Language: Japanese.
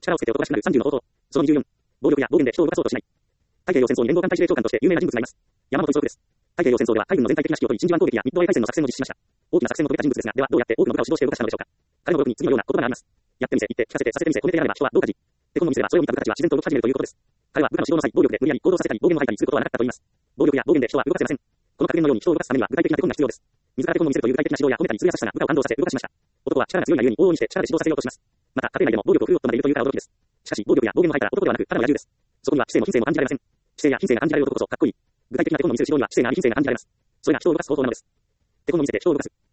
力をつけて男らしくなる30の方法。その24。暴力や暴言で人を動かそうとしない。太平洋戦争に連合艦隊司令長官として有名な人物がいます。山本五十六です。太平洋戦争では海軍の全体的な指揮を取り、真珠湾攻撃やミッドウェー海戦の作戦を実施しました。大きな作戦を遂げた人物ですが、ではどうやって多くの部下を指導して動かしたのでしょうか。彼の語録に次のような言葉があります。やってみせ、言って、聞かせて、させてみせ、褒めてやれば人はどうかじ。手本の店ではそれを見た部下たちは自然と動き始めるということです。彼は部下の指導の際、暴力で無理やり行動させたり、暴言を吐いたりすることはなかったと言います。暴力や暴言で人は動かせません。この格言のように人を動かすためには具体的な手本が必要です。自ら手本を見せるという具体的な指導や褒めたりする優しさが部下を感動させ動かしました。男は力が強いがゆえに往々にして力で指導させようとします。また、家庭内でも暴力を振るう夫までいるというから驚きです。しかし、暴力や暴言を吐いたら男ではなく、ただの野獣です。そこには知性も品性も感じられません。知性や品性が感じられる男こそかっこいい。具体的な手本の見せる指導には知性や品性が感じられます。それが人を動かす方法なのです。手本の見せて人を動かす。